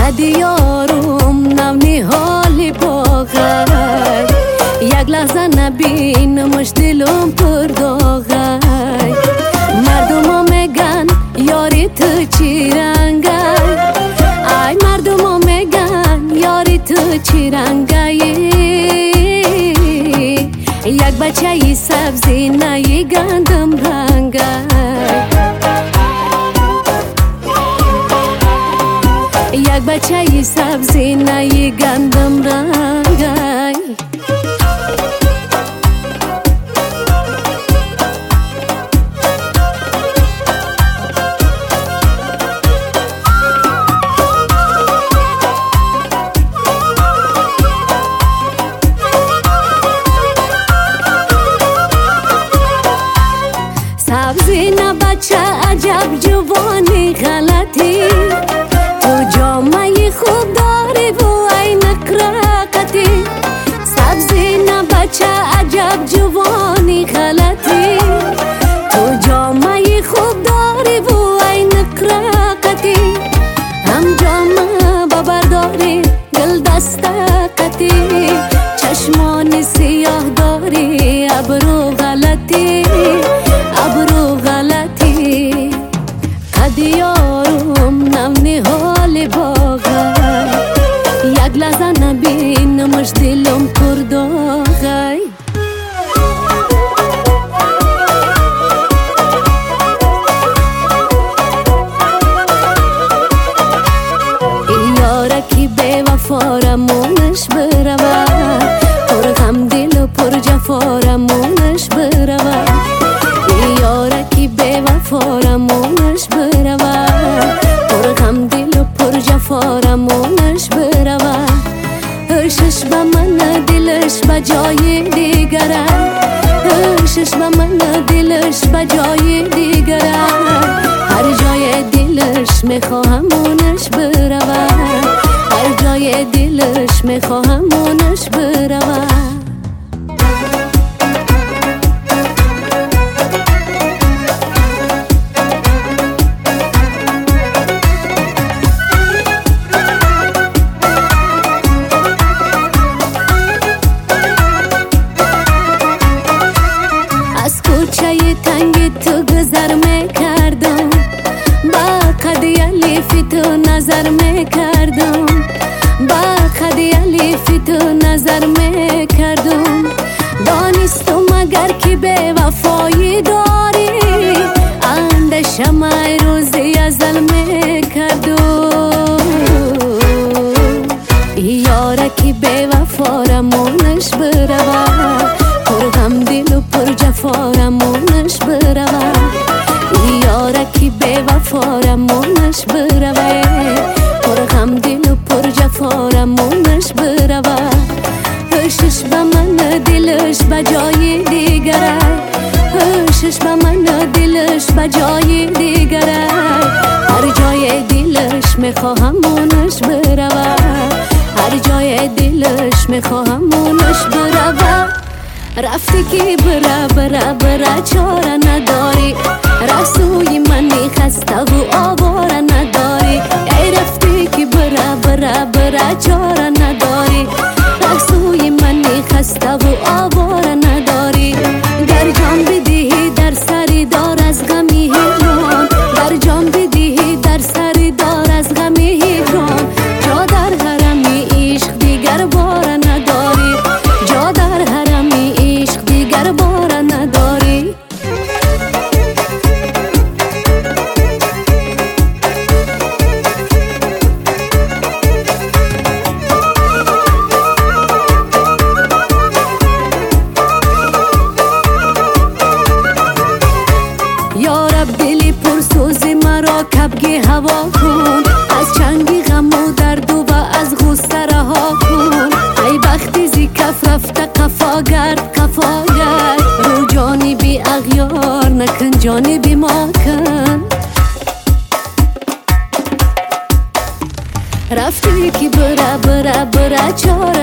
دیارم نونی حالی باغای یک لحظه نبینمش دلم پر داغای مردم ها میگن یاری تو چی رنگای ای مردم ها میگن یاری تو چی رنگای یک بچه سبزی نه گندم رنگای یک بچه سبزی نه گندم رنگای سبزی نه بچه عجب جوانی غلطی تو جامعه خوب داری و عینک رقتی سبزی نه بچه عجب جوانی غلطی تو جامعه خوب داری و عینک رقتی هم جامعه ببرداری گل دستقتی چشمان سیاه داری ابرو غلطی ابرو غلطی قدیارم نونی حال باغای یک لحظه نبینمش دلم پر داغای یارکی به وفارمونش بروا پر غم دل و پر جفارمونش بروا یارکی به وفارمونش بروا پر غم دل و پر جفارمونش بروا عشقش به من دلش به جای دیگره عشقش به من دلش به جای دیگره هر جای دلش میخواهم اونش بروا هر جای دلش میخواهم اونش بروا کوچه تنگ تو گذر میکردم با قدی الیفی تو نظر میکردم با قدی الیفی تو نظر میکردم دانستم اگر که به وفایی داری اندشم ای روزی ازل میکردم یارکی به وفارمونش بروا پر غم دل و پر جفارمونش بروا یارکی به وفارمونش بروا پر غم دل و پر جفارمونش بروا عشقش به من دلش به جای دیگره عشقش به من دلش به جای دیگره هر جای دلش میخواهم اونش بروا هر جای دلش میخواهم اونش بروا رفتی که برا چاره نداری رسوی منی خسته و آواره نداری ای رفتی که برا چاره نداری رسوی منی خسته و آواره نداری گر جان بدهی در سری دار از غمی هجران گر جان بدهی در سری دار از غمی هجران جا در حرمی عشق دیگر باره نداری جا در حرمی عشق دیگر باره نداری یارب دلی پرسوز مرا کبگی هوا کن از چنگی غم و درد و از غصه رها کن ای بختی زی کف رفته قفا گرد رو جانبی اغیار نکن جانبی ما کن رفتی که برا چاره